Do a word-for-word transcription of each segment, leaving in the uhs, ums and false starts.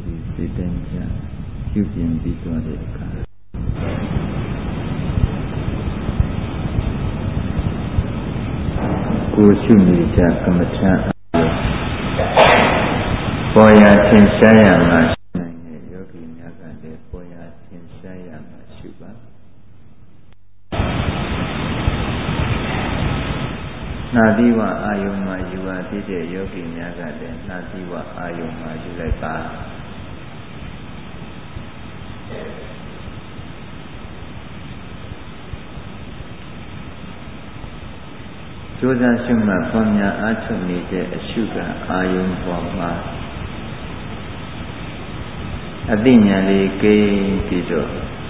ဒီစိတ်တိုင်းကြပြုပြင်ပြီးသွားတဲ့အခါကိုရှုနေကြကမ္မထံပေါ်ရာသင်ရှားရမှာရှိနိုင်တဲ့ယောဂီများကလည်းပေါ်ရာသင်ရှားရမှာရှုပါနာသီဝအာယုံမှာယူအပ်တဲ့ယောဂီများကလည်းနာသီဝအာယုံမှာယူလိုက်ပါကျိုးစားရှုမှတ်ပွားများအားထုတ်နေတဲ့အရှုကအာယုံပေါ်မှာအသိဉာဏ်လေးကိန်းပြီးတော့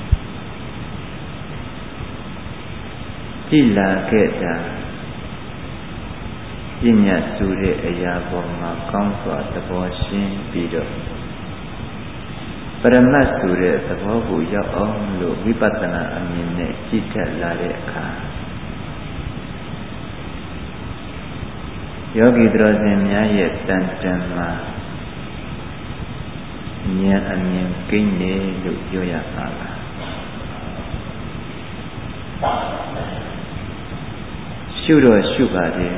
ကြည်လာခဲ့တာပညာစုတဲ့အရာပေါ်မှာကောင်းစွာသဘောရှင်းပြီးတော့ပရမတ်ဆိုတဲ့သဘောကိုရောက်အောင်လို့ဝိပဿနာအမြင်နဲ့ကြည့်ထက်လာတဲ့အခါယောဂီတော်စင်များရဲ့တန်တန်မှာဉာဏ်အမြင်ကိန်းနေလို့ပြောရပါလားရှုတော့ရှုပါသေး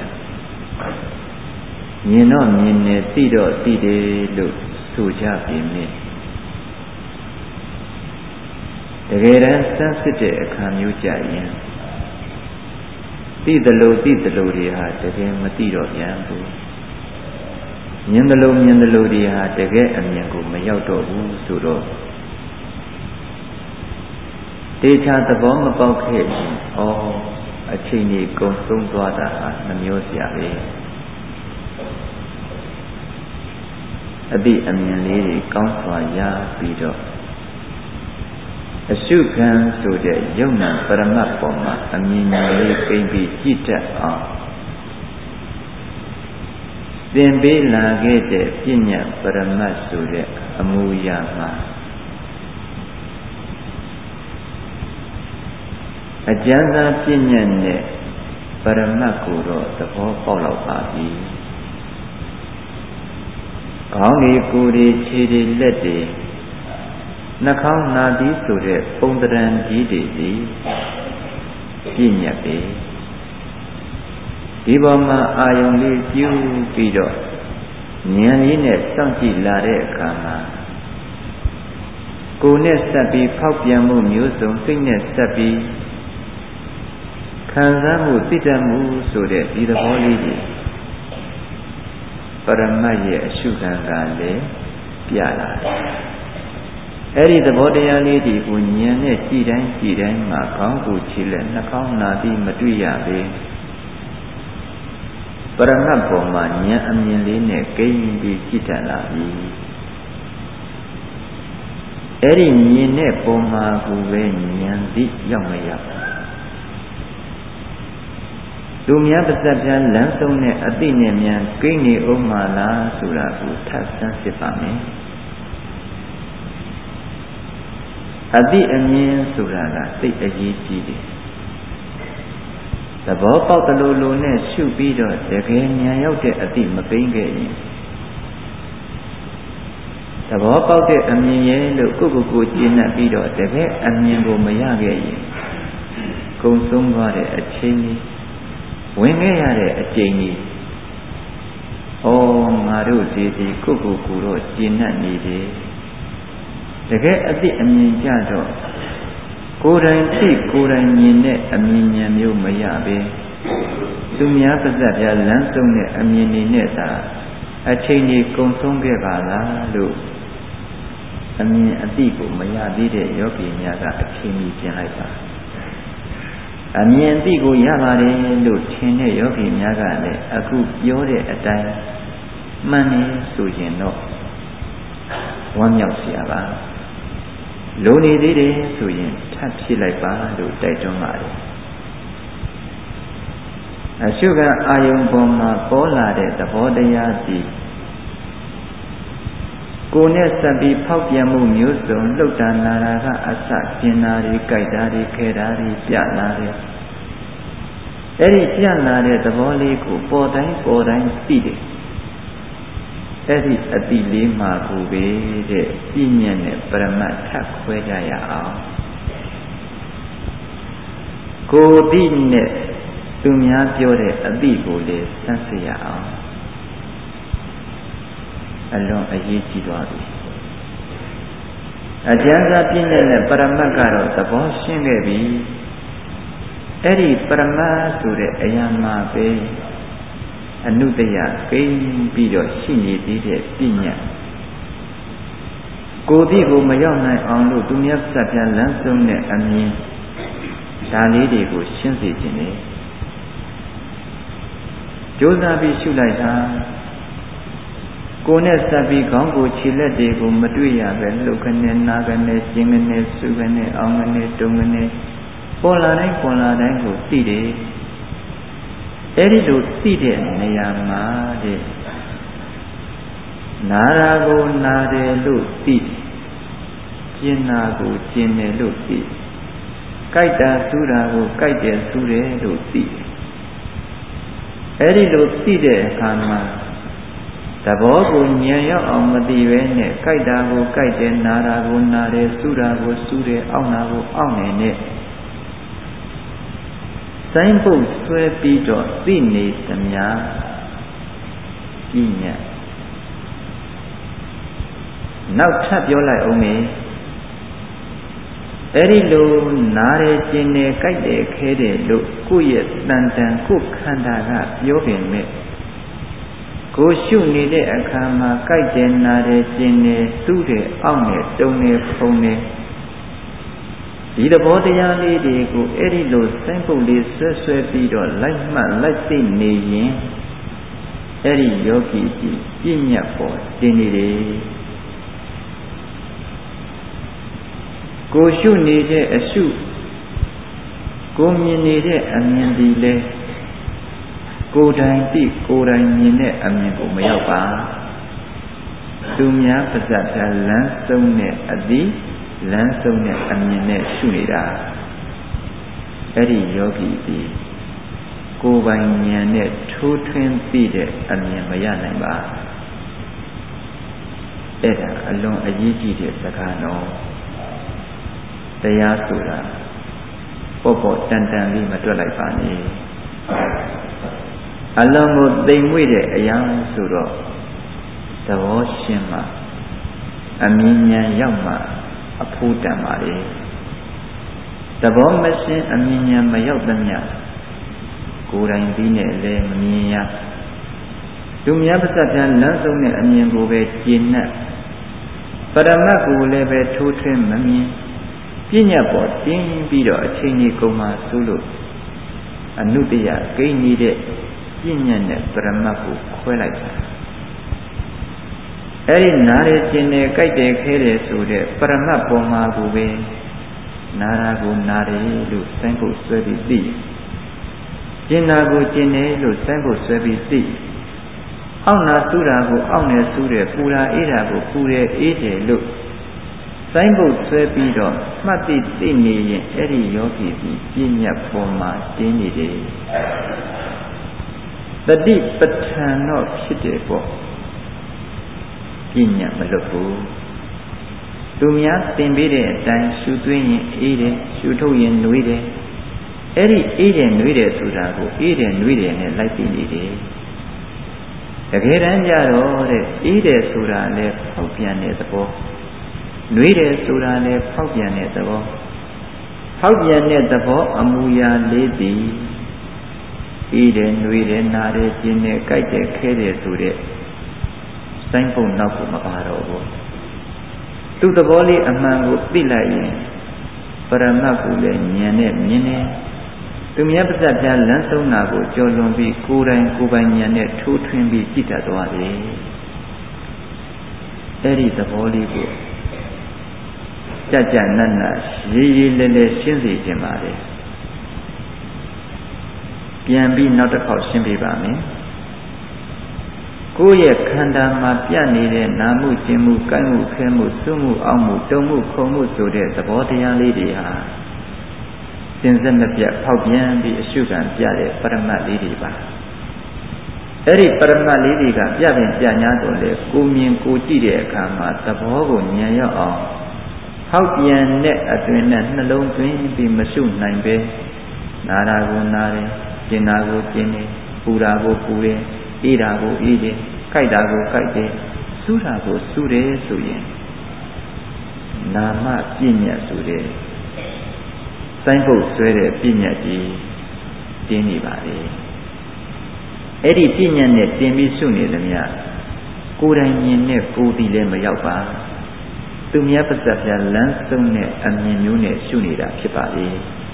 မြင်တော့မြင်နေသိတော့သိတယ်လို့ဆိုကြပြီမြင်တကယ်တမ်းစမ်းစစ်တဲ့အခါမျိုးကြရင်သိတယ်လို့သိတယ်လို့တွေဟာတကယ်မသိတော့ပြန်ဘူးမြင်တယ်လို့မြင်တယ်လို့တွေဟာတကယ်အမြင်ကိုမရောက်တော့ဘူးဆိုတော့တေချာသဘောမပေါက်ခဲ့ရင်ဩအချိန်ကြီးကုန်ဆုံးသွားတာဟာနှမျိုးစရာပဲအတိအမြင်လေးတွေကောင်းစွာရပြီးတော့အရှုခံဆိုတဲ့ယုံနာပရမတ်ပေါ်မှာအမြင်ဉာဏ်လေးကိန်းပြီးကြည့်တတ်အောင်သင်ပေးလာခဲ့တဲ့ပညာပရမတ်ဆိုတဲ့အမူအရာမှာအကျဉ်းသာပညာနဲ့ပရမတ်ကိုတော့သဘောပေါက်လောက်ပါပြီခေါင်းလေးကိုယ်လေးခြေလေးလက်တွေနှာခေါင်းနာသီးဆိုတဲ့ပုံတရံကြီးတွေစီပြည့်ညတ်ပဲဒီပေါ်မှာအာယုံလေးပြုပြီးတော့ဉာဏ်လေးနဲ့စောင့်ကြည့်လာတဲ့အခါမှာကိုယ်နဲ့ဆက်ပြီးဖောက်ပြန်မှုမျိုးစုံစိတ်နဲ့ဆက်ပြီးခံစားမှုသိတတ်မှုဆိုတဲ့ဒီသဘောလေးကြီးပရမတ်ရဲ့အရှုခံကလည်းပြလာတယ်အဲ့ဒီသဘောတရားလေးတွေကိုဉာဏ်နဲ့ကြည်တိုင်းကြည်တိုင်းမှာခေါင်းကိုခြေလက်နှာခေါင်းနာပြီးမတွေ့ရပဲပရမတ်ပေါ်မှာဉာဏ်အမြင်လေးနဲ့ကိန်းပြီးကြည့်တတ်လာပြီအဲ့ဒီမြင်တဲ့ပုံမှာကိုပဲဉာဏ်သိရောက်မရလူများပါဇက်ပြန်လမ်းဆုံးတဲ့အသိနဲ့မြန်ကိန်းနေအောင်မလားဆိုတာကိုထပ်ဆန်းစစ်ပါမယ်အတိအမြင်ဆိုတာကသိအရေးကြီးတယ်သဘောပေါက်တယ်လို့လို့နဲ့ရှုပြီးတော့တကယ်ဉာဏ်ရောက်တဲ့အတိမကိန်းခဲ့ရင်သဘောပေါက်တဲ့အမြင်ရဲ့လို့ကိုယ့်ကိုယ်ကိုကျင့်တတ်ပြီးတော့တကယ်အမြင်ကိုမရခဲ့ရင်ကုံဆုံးသွားတဲ့အချိန်ကြီးဝင်ခဲ့ရတဲ့အချိန်ကြီးဩငါတို့ဒီဒီကိုယ့်ကိုယ်ကိုတော့ကျင့်တတ်နေတယ်တကယ်အသိအမြင်ကြတော့ကိုယ်တိုင်သိကိုယ်တိုင်မြင်တဲ့အမြင်ဉာဏ်မျိုးမရပဲသူများပါဇက်ပြလမ်းဆုံးတဲ့အမြင်တွေနဲ့သာအချိန်ကြီးကုန်ဆုံးခဲ့ပါလားလို့အမြင်အသိကိုမရသေးတဲ့ယောဂီများကအချိန်ကြီးပြင်လိုက်ပါအမြင်အသိကိုရပါတယ်လို့ထင်တဲ့ယောဂီများကလည်းအခုပြောတဲ့အတိုင်းမှန်နေဆိုရင်တော့ဝမ်းမြောက်စရာပါလိုနေသေးတယ်ဆိုရင်ထပ်ဖြစ်လိုက်ပါလို့တိုက်တွန်းပါတယ်အရှုခံအာယုံပေါ်မှာပေါ်လာတဲ့သဘောတရားဒီကိုယ်နဲ့ဆက်ပြီးဖောက်ပြန်မှုမျိုးစုံလှုပ်တာနာတာကအစကျင်တာတွေကြိုက်တာတွေခဲတာတွေပြလာတယ်အဲ့ဒီပြလာတဲ့သဘောလေးကိုပေါ်တိုင်းပေါ်တိုင်းသိတယ်အဲ့ဒီအတိလေးမှာကိုပဲတဲ့ပြဉ္ညာနဲ့ပရမတ်ထပ်ခွဲကြရအောင်ကိုယ်တိနဲ့သူများပြောတဲ့အတိကိုလေစမ်းစစ်ရအောင်အလွန်အရေးကြီးသွားပြီအကျဉ်းစားပြဉ္ညာနဲ့ပရမတ်ကတော့သဘောရှင်းခဲ့ပြီအဲ့ဒီပရမတ်ဆိုတဲ့အရာမှာပဲအနုတ္တယကိန်းပြီးတော့ရှိနေသေးတဲ့ပြဉ္ညာကိုယ်တိကိုမရောက်နိုင်အောင်လို့သူများစပ်ပြန်လမ်းဆုံးတဲ့အမြင်ဒါလေးတွေကိုရှင်းစေခြင်းလေကြိုးစားပြီးရှုလိုက်တာကိုယ်နဲ့စပ်ပြီးခေါင်းကိုခြေလက်တွေကိုမတွေ့ရပဲလှုပ်ခနဲ့နာခနဲ့ကျင်ခနဲ့စုခနဲ့အောင်ခနဲ့တုံခနဲ့ပေါ်လာတိုင်းပေါ်လာတိုင်းကိုသိတယ်အဲ့ဒီလိုသိတဲ့နေရာမှာတဲ့နာရာကိုနာတယ်လို့သိကျင်နာကိုကျင်တယ်လို့သိကြိုက်တာစူးတာကိုကြိုက်တယ်စူးတယ်လို့သိအဲ့ဒီလိုသိတဲ့အခါမှာသဘောကိုဉာဏ်ရောက်အောင်မသိပဲနဲ့ကြိုက်တာကိုကြိုက်တယ်နာတာကိုနာတယ်စူးတာကိုစူးတယ်အောင့်တာကိုအောင့်နေနဲ့စိုင်းပုတ်ဆွဲပြီးတော့သိနေသမျှပြဉ္ညာနောက်ထပ်ပြောလိုက်အောင်မေအဲ့ဒီလိုနားတယ်ကျင်တယ်ကြိုက်တယ်ခဲတယ်လို့ကိုယ့်ရဲ့တန်တန်ကိုယ်ခန္ဓာကပြောပေမဲ့ကိုရှုနေတဲ့အခါမှာကြိုက်တယ်နားတယ်ကျင်တယ်သူ့တယ်အောင့်တယ်တုံတယ်ဖုံတယ်ဒီသဘောတရားလေးတွေကိုအဲ့ဒီလိုစိုင်းပုတ်လေးဆွဲဆွဲပြီးတော့လိုက်မှတ်လိုက်သိနေရင်အဲ့ဒီယောဂီကြီးပြဉ္ညာပေါ်တင်နေတယ်ကိုရှုနေတဲ့အရှုကိုမြင်နေတဲ့အမြင်ဒီလေကိုယ်တိုင်သိကိုယ်တိုင်မြင်တဲ့အမြင်ကိုမရောက်ပါသူများပါဇက်ပြလမ်းဆုံးတဲ့အသည့်လမ်းဆုံးတဲ့အမြင်နဲ့ရှုနေတာအဲ့ဒီယောဂီဒီကိုယ်ပိုင်ဉာဏ်နဲ့ထိုးထွင်းသိတဲ့အမြင်မရနိုင်ပါအဲ့ဒါအလွန်အရေးကြီးတဲ့စကားတော်တရားဆိုတာပေါ့ပေါ့တန်တန်လေးမတွက်လိုက်ပါနဲ့အလုံးကိုသိမ်မွေ့တဲ့အရာဆိုတော့သဘောရှင်းမှအမြင်ဉာဏ်ရောက်မှအဖို့တန်ပါလေသဘောမရှင်းအမြင်ဉာဏ်မရောက်သမျှကိုယ်တိုင်ပြီးနဲ့လည်းမမြင်ရသူများပါးစပ်ပြန်လမ်းဆုံးတဲ့အမြင်ကိုပဲကျင့်နဲ့ပရမတ်ကိုလည်းပဲထိုးထွင်းမမြင်ပြဉ္ညာပေါ်တင်းပြီးတော့အချိန်ကြီးကုန်မှဆိုလို့အနုတ္တယကိန်းနေတဲ့ပြဉ္ညာနဲ့ပရမတ်ကိုခွဲလိုက်တာအဲ့ဒီနားရကျင်တယ်ကြိုက်တယ်ခဲတယ်ဆိုတဲ့ပရမတ်ပေါ်မှာကိုပဲနာရာကိုနာတယ်လို့စိုင်းဖို့ဆွဲပြီးသိကျင်နာကိုကျင်တယ်လို့စိုင်းဖို့ဆွဲပြီးသိအောင့်နာစူးတာကိုအောင့်နေစူးတယ်ပူတာအေးတာကိုပူတယ်အေးတယ်လို့စိုင်းဖို့ဆွဲပြီးတော့မှတ်သိသိနေရင်အဲ့ဒီယောဂီကြီးပြဉ္ညာပေါ်မှာတင်းနေတယ်တတိပဋ္ဌာန်တော့ဖြစ်တယ်ပေါ့ပြဉ္ညာမလွတ်ဘူးသူများသင်ပေးတဲ့အတိုင်းရှုသွင်းရင်အေးတယ်ရှုထုတ်ရင်နှွေးတယ်အဲ့ဒီအေးတယ်နှွေးတယ်ဆိုတာကိုအေးတယ်နှွေးတယ်နဲ့လိုက်သိနေတယ်တကယ်တမ်းကျတော့တဲ့အေးတယ်ဆိုတာလည်းဖောက်ပြန်တဲ့သဘောနှွေးတယ်ဆိုတာလည်းဖောက်ပြန်တဲ့သဘောဖောက်ပြန်တဲ့သဘောအမူအရာလေးသည်အေးတယ်နှွေးတယ်နားတယ်ကျင်တယ်ကြိုက်တယ်ခဲတယ်ဆိုတဲ့စိုင်းပုံနောက်ကိုမပါတော့ဘူးသူ့သဘောလေးအမှန်ကိုသိလိုက်ရင်ပရမတ်ကိုလည်းဉာဏ်နဲ့မြင်တယ်သူမြတ်ပါးစပ်ပြလမ်းဆုံးတာကိုကြော်လွန်ပြီးကိုယ်တိုင်ကိုယ်ပိုင်ဉာဏ်နဲ့ထိုးထွင်းပြီးကြည့်တတ်သွားတယ်အဲ့ဒီသဘောလေးကိုကြကြနတ်နတ်ရေးရေးလဲလဲရှင်းစေခြင်းပါလေပြန်ပြီးနောက်တစ်ခေါက်ရှင်းပြပါမယ်ကိုယ့်ရဲ့ခန္ဓာမှာပြနေတဲ့နာမှုကျင်မှုကိုက်မှုခဲမှုစွမှုအောက်မှုတုံမှုခုံမှုဆိုတဲ့သဘောတရားလေးတွေဟာစင်စစ်မပြတ်ဖောက်ပြန်ပြီးအရှုခံပြတဲ့ပရမတ်လေးတွေပါအဲ့ဒီပရမတ်လေးတွေကပြပင်ပြညာတော့လေကိုမြင်ကိုကြည့်တဲ့အခါမှာသဘောကိုဉာဏ်ရောက်အောင်ဟောက်ပြန်တဲ့အတွင်နဲ့နှလုံးသွင်းပြီးမရှုနိုင်ပဲနာတာကိုနာတယ်ကျင်တာကိုကျင်တယ်ပူတာကိုပူတယ်အေးတာကိုအေးတယ်ကြိုက်တာကိုကြိုက်တယ်စူးတာကိုစူးတယ်ဆိုရင်နာမပြည့်ညတ်ဆိုတဲ့စိုင်းပုတ်ဆွဲတဲ့ပြည့်ညတ်ကြီးတင်းနေပါလေအဲ့ဒီပြည့်ညတ်နဲ့တင်ပြီးရှုနေသမျှကိုယ်တိုင်မြင်နဲ့ကိုယ်ဒီလည်းမရောက်ပါသူများပါးစပ်ပြလမ်းဆုံးတဲ့အမြင်မျိုးနဲ့ရှုနေတာဖြစ်ပါလေ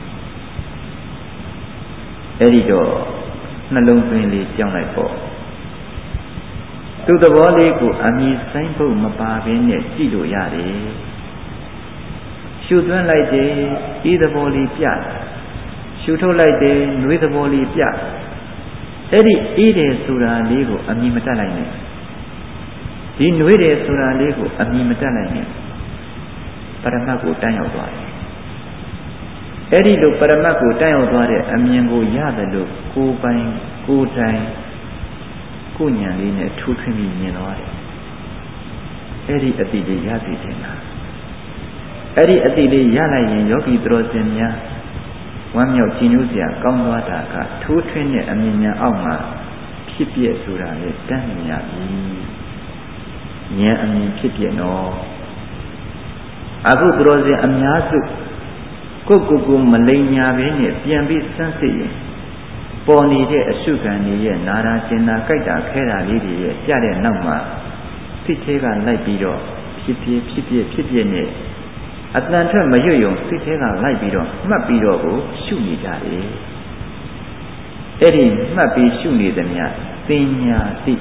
အဲ့ဒီတော့နှလုံးသွင်းလေးကြောင်းလိုက်ပေါ့သူသဘောလေးကိုအမြင်ဆိုင်ဖို့မပါဘဲနဲ့ကြည့်လို့ရတယ်ရှုသွင်းလိုက်တယ်ဤသဘောလေးပြရှုထုတ်လိုက်တယ်နှွေးသဘောလေးပြအဲ့ဒီဤတယ်ဆိုတာလေးကိုအမြင်မတတ်နိုင်နဲ့ဒီနှွေးတယ်ဆိုတာလေးကိုအမြင်မတတ်နိုင်နဲ့ပရမတ်ကိုတန်းရောက်သွားတယ်အဲ့ဒီလိုပရမတ်ကိုတန်းရောက်သွားတဲ့အမြင်ကိုရတယ်လို့ကိုယ်ပိုင်ကိုယ်တိုင်ကိုဉာဏ်လေးနဲ့ထူးထွင်းပြီးမြင်သွားတယ်အဲ့ဒီအတိလေးရသိတယ်လားအဲ့ဒီအတိလေးရလိုက်ရင်ယောဂီသူတော်စင်များဝမ်းမြောက်ကြည်ညိုစရာကောင်းသွားတာကထိုးထွင်းတဲ့အမြင်ဉာဏ်အောက်မှာဖြစ်ပြဆိုတာလေတန်းမြင်ရပြီဉာဏ်အမြင်ဖြစ်ပြတော့အခုသူတော်စင်အများစုကိုယ့်ကိုယ်ကိုမလိမ်ညာပဲနဲ့ပြန်ပြီးစမ်းစစ်ရင်ပေါ်နေတဲ့အရှုခံတွေရဲ့နာရာကျင်နာကြိုက်တာခဲတာလေးတွေရဲ့ကြတဲ့နောက်မှာစိတ်ထဲကလိုက်ပြီးတော့ဖြစ်ဖြစ်ဖြစ်ဖြစ်ဖြစ်ဖြစ်နဲ့အတန်ထွက်မရွတ်ယုံစိတ်ထဲကလိုက်ပြီးတော့မှတ်ပြီးတော့ကိုရှုနေကြတယ်အဲ့ဒီမှတ်ပြီးရှုနေသမျှပညာသိ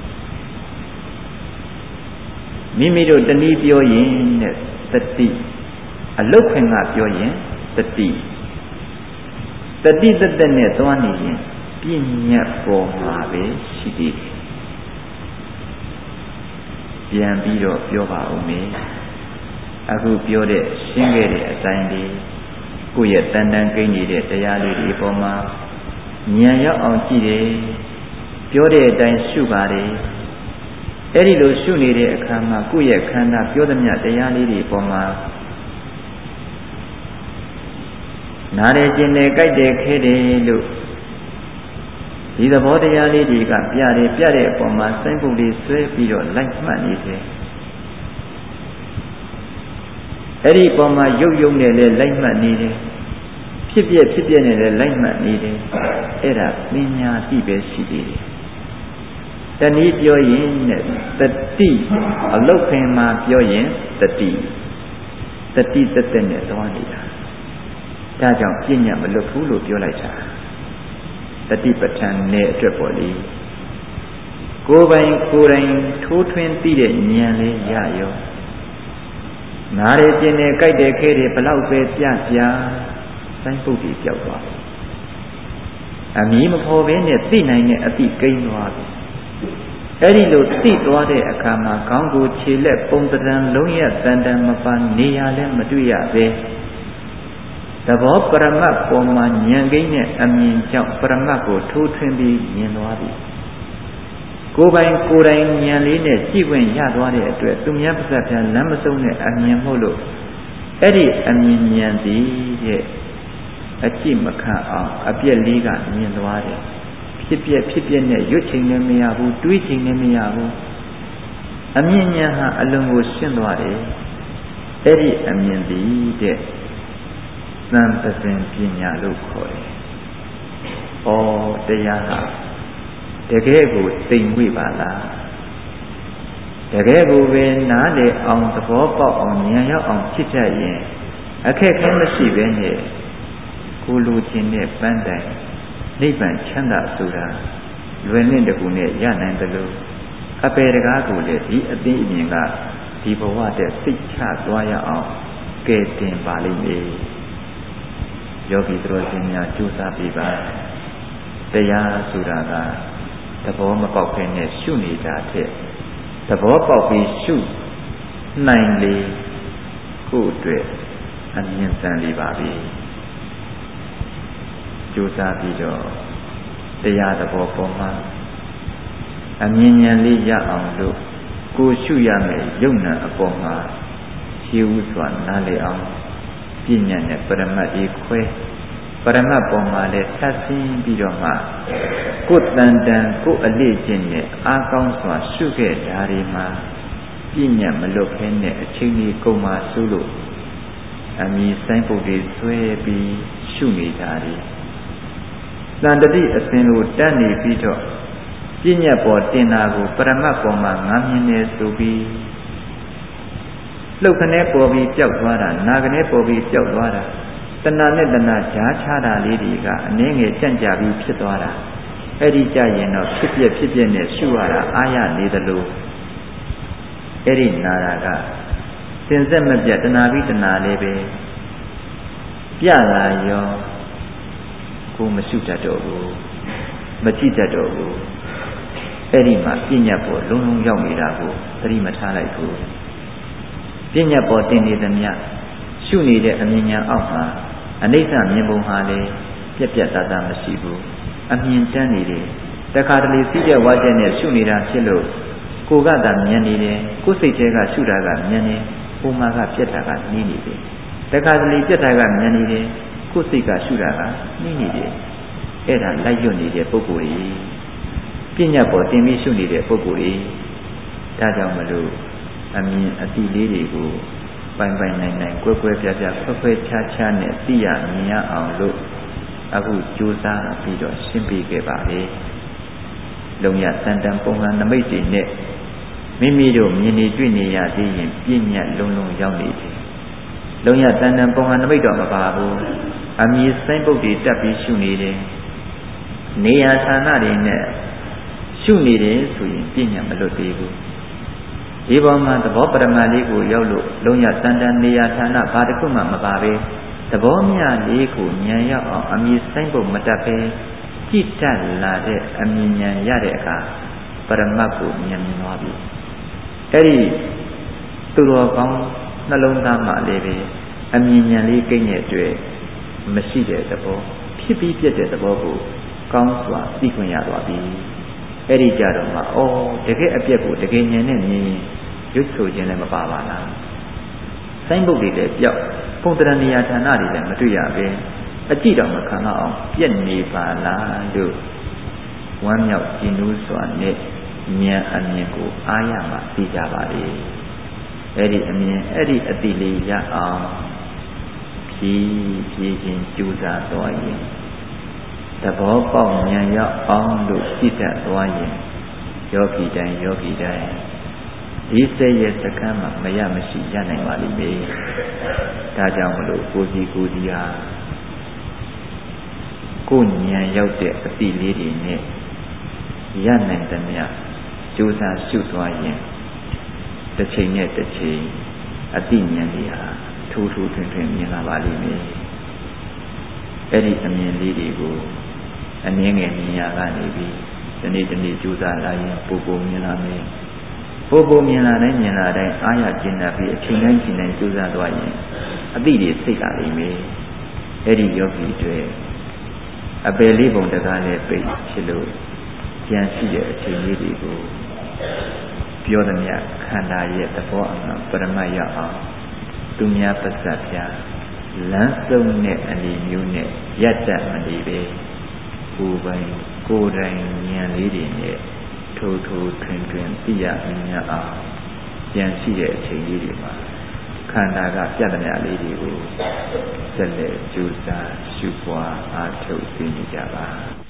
မိမိတို့တနည်းပြောရင်တဲ့တတိအလုတ်ခွင်ကပြောရင်တတိတတိတသက်နဲ့သွားနေရင်ပြဉ္ညာပေါ်မှာပဲရှိသေးတယ်ပြန်ပြီးတော့ပြောပါဦးမယ်အခုပြောတဲ့ရှင်းခဲ့တဲ့အတိုင်းလေးကိုယ့်ရဲ့တန်တန်ကိန်းနေတဲ့တရားလေးတွေပေါ်မှာဉာဏ်ရောက်အောင်ကြည့်တယ်ပြောတဲ့အတိုင်းရှုပါတယ်အဲ့ဒီလိုရှုနေတဲ့အခါမှာကိုယ့်ရဲ့ခန္ဓာပြောသမျှတရားလေးတွေပေါ်မှာနားတယ်ကျင်တယ်ကြိုက်တယ်ခဲတယ်လို့ဒီသဘောတရားလေးတွေကပြတယ်ပြတဲ့အပေါ်မှာစိုင်းပုတ်လေးဆွဲပြီးတော့လိုက်မှတ်နေတယ်အဲ့ဒီပေါ်မှာရုပ်ယုံနဲ့လည်းလိုက်မှတ်နေတယ်ဖြစ်ပြဖြစ်ပြနဲ့လည်းလိုက်မှတ်နေတယ်အဲ့ဒါပညာသိပဲရှိသေးတယ်တနည်းပြောရင်နဲ့တတိအလုတ်ခင်မှာပြောရင်တတိတတိတသက်နဲ့သွားနေတာဒါကြောင့်ပြဉ္ညာမလွတ်ဘူးလို့ပြောလိုက်တာတတိပဋ္ဌာန်နဲ့အတွက်ပေါ့လေကိုယ်ပိုင်ကိုယ်တိုင်ထိုးထွင်းသိတဲ့ဉာဏ်လေးရရောနားရကျင်နေကြိုက်တယ်ခဲတယ်ဘလောက်ပဲပြပြစိုင်းပုတ်ကြီးကြောက်သွားအမီးမဖော်ဘဲနဲ့သိနိုင်တဲ့အတိကိန်းသွားပြီအဲ့ဒီလိုသိသွားတဲ့အခါမှာခေါင်းကိုခြေလက်ပုံတံလုံးရတန်တန်မပန်းနေရလဲမတွေ့ရပဲသဘောပရမတ်ပေါ်မှာဉာဏ်ကိန်းနဲ့အမြင်ကြောင့်ပရမတ်ကိုထိုးထွင်းပြီးမြင်သွားပြီကိုယ်ပိုင်ကိုယ်တိုင်ဉာဏ်လေးနဲ့ကြည့်ဝင်ရသွားတဲ့အတွက်သူများပါးစပ်ပြန်လမ်းမဆုံးတဲ့အမြင်မို့လို့အဲ့ဒီအမြင်ဉာဏ်သည်တဲ့အကြည့်မခံအောင်အပြက်လေးကမြင်သွားတယ်ဖြစ်ပြဖြစ်ပြနဲ့ရွတ်ချိန်လည်းမရဘူးတွေးချိန်လည်းမရဘူးအမြင်ဉာဏ်ဟာအလုံးကိုရှင်းသွားတယ်အဲ့ဒီအမြင်သည်တဲ့သံပဇင်ပညာလို့ခေါ်တယ်။ဩတရားဟာတကယ်ကိုသိမ်မွေ့ပါလား။တကယ်ကိုပဲနားလေအောင်သဘောပေါက်အောင်ဉာဏ်ရောက်အောင်ဖြစ်တတ်ရင်အခက်ခဲမရှိပဲနဲ့ကိုလိုချင်တဲ့ပန်းတိုင်နိဗ္ဗာန်ချမ်းသာဆိုတာလွယ်လင့်တကူနဲ့ရနိုင်တယ်လို့အပေတကားကိုလည်းဒီအသိအမြင်ကဒီဘဝတည်းစိတ်ချသွားရအောင်ကဲတင်ပါလိမ့်မယ်။ယောဂီသူတော်စင်များကြိုးစားပြီးပါတရားဆိုတာကသဘောမပေါက်ခင်နဲ့ရှုနေတာတဲ့သဘောပေါက်ပြီးရှုနိုင်လေကိုယ့်အတွက်အမြင်တန်လေးပါပြီကြိုးစားပြီးတော့တရားသဘောပေါ်မှာအမြင်ဉာဏ်လေးရအောင်လို့ကိုရှုရမယ်ယုံနာအပေါ်မှာရှင်းဥစွာနားလည်အောင်ပြဉ္ညာနဲ့ပရမတ်ဒီခွဲပရမတ်ပေါ်မှာလည်းသတ်ဆင်းပြီးတော့မှကိုယ်တန်တန်ကိုယ်အလေးချင်းနဲ့အားကောင်းစွာရှုခဲ့တာဒီမှာပြဉ္ညာမလွတ်ခဲနဲ့အချိန်ကြီးကုန်မှရှုလို့အမည်ဆိုင်ပုဒ်တွေဆွဲပြီးရှုနေတာဒီတန်တတိအစဉ်ကိုတတ်နေပြီးတော့ပြဉ္ညာပေါ်တင်တာကိုပရမတ်ပေါ်မှာငါမြင်နေဆိုပြီးလှုပ်ခနဲပေါ်ပြီးပျောက်သွားတာနာခနဲပေါ်ပြီးပျောက်သွားတာတဏှာနဲ့တဏှာကြားချတာလေးတွေကအနည်းငယ်ကြံ့ကြာပြီးဖြစ်သွားတာအဲ့ဒီကြရင်တော့ဖြစ်ပြဖြစ်ပြနဲ့ရှုရတာအာရနေသလိုအဲ့ဒီနာတာကစင်ဆက်မပြတ်တဏှာပြီးတဏှာလေးပဲပြလာရောကိုမရှုတတ်တော့ဘူးမကြည့်တတ်တော့ဘူးအဲ့ဒီမှာပြဉ္ညာပေါ်လုံးလုံးရောက်နေတာကိုသတိမထားလိုက်ဘူးပြဉ္ညာပေါ်တင်နေသမျှရှုနေတဲ့အမြင်ညာအောက်မှာအနိစ္စမြင်ပုံဟာလည်းပြက်ပြက်သားသားမရှိဘူးအမြင်တန်းနေတယ်တခါတလေစိတဲ့ဝါကျက်နဲ့ရှုနေတာဖြစ်လို့ကိုယ်ကသာမြင်နေတယ်ကိုယ်စိတ်ထဲကရှုတာကမြင်နေပုံမှန်ကပြက်တာကနှီးနေတယ်တခါတလေပြက်တာကမြင်နေတယ်ကိုယ်စိတ်ကရှုတာကနှီးနေတယ်အဲ့ဒါလိုက်ရွတ်နေတဲ့ပုဂ္ဂိုလ်ကြီးပြဉ္ညာပေါ်တင်ပြီးရှုနေတဲ့ပုဂ္ဂိုလ်ကြီးဒါကြောင့်မလို့အမြင်အတိလေးတွေကိုပိုင်ပိုင်နိုင်နိုင်ကွဲကွဲပြားပြားဖွယ်ဖွယ်ခြားခြားနဲ့သိရမြင်ရအောင်လို့အခုကြိုးစားပြီးတော့ရှင်းပြခဲ့ပါလေလုံရတန်တန်ပုံမှန်နမိတ်တွေနဲ့မိမိတို့မြင်နေတွေ့နေရသေးရင်ပြဉ္ညာလုံးလုံးရောက်နေတယ်လုံရတန်တန်ပုံမှန်နမိတ်တော့မပါဘူးအမြင်စိမ့်ပုတ်တွေတက်ပြီးရှုနေတယ်နေရာဌာနတွေနဲ့ရှုနေတယ်ဆိုရင်ပြဉ္ညာမလွတ်သေးဘူးဒီပေါ်မှာသဘောပရမတ်လေးကိုရောက်လို့လုံးရတန်တန်နေရာဌာနဘာတစ်ခုမှမပါပဲသဘောမြလေးကိုဉာဏ်ရောက်အောင်အမြင်ဆိုင်ဖို့မတတ်ပဲကြည့်တတ်လာတဲ့အမြင်ဉာဏ်ရတဲ့အခါပရမတ်ကိုဉာဏ်မြင်သွားပြီအဲ့ဒီသူတော်ကောင်းနှလုံးသားမှာလည်းပဲအမြင်ဉာဏ်လေးကိန်းရဲ့အတွက်မရှိတဲ့သဘောဖြစ်ပြီးပြည့်တဲ့သဘောကိုကောင်းစွာသိခွင့်ရသွားပြီအဲ့ဒီကြတော့မှအော်တကယ်အပြက်ကိုတကယ်ဉာဏ်နဲ့မြင်ရင်ရွတ်ဆိုခြင်းလည်းမပါပါလားစိုင်းပုတ်တွေလည်းပြောက်ပုံတရဏီယာဌာနတွေလည်းမတွေ့ရပဲအကြည့်တော့မခံတော့အောင်ပြက်နေပါလားလို့ဝမ်းမြောက်ကြည်နူးစွာနဲ့ဉာဏ်အမြင်ကိုအားရမှသိကြပါလေအဲ့ဒီအမြင်အဲ့ဒီအတိလေးရအောင်ဖြည်းဖြည်းချင်းကြိုးစားသွားရင်သဘောပေါက်ဉာဏ်ရောက်အောင်လို့ကြည့်တတ်သွားရင်ယောဂီတိုင်းယောဂီတိုင်းဒီစိတ်ရဲ့စကမ်းမှာမရမရှိရနိုင်ပါလိမ့်မယ်ဒါကြောင့်မလို့ကိုစီကိုစီဟာကိုဉာဏ်ရောက်တဲ့အတိလေးတွေနဲ့ရနိုင်သမျှကြိုးစားရှုသွားရင်တစ်ချိန်နဲ့တစ်ချိန်အတိဉာဏ်တွေဟာထူးထူးထွန်းထွန်းမြင်လာပါလိမ့်မယ်အဲ့ဒီအမြင်လေးတွေကိုအနည်းငယ်မြင်ရကနေပြီးဒီနေ့ဒီနေ့ကြိုးစားလာရင်ပို့ပို့မြင်လာမယ်ပို့ပို့မြင်လာတိုင်းမြင်လာတိုင်းအားရကျဉ်းပ်ပြီးအချိန်တိုင်းချိန်တိုင်းကြိုးစားသွားရင်အတိတွေစိတ်လာလိမ့်မယ်အဲ့ဒီယောဂီတွေအပယ်လေးပုံတကားနဲ့ပိတ်ဖြစ်လို့ကြံရှိတဲ့အချိန်လေးတွေကိုပြောသမျှခန္ဓာရဲ့သဘောအမှန်ပရမတ်ရအောင်သူများပစ္စပ်ပြလမ်းစုံတဲ့အနေမျိုးနဲ့ရက်တတ်မနေပဲကိုယ်ပိုင်ကိုယ်တိုင်ဉာဏ်လေးတွေနဲ့ထိုးထိုးထွင်ထွင်သိရမြင်အောင်ကြံရှိတဲ့အချိန်လေးတွေမှာခန္ဓာကပြတ်သမျှလေးတွေကိုဆက်လက်ကြိုးစားရှုပွားအားထုတ်သိနေကြပါ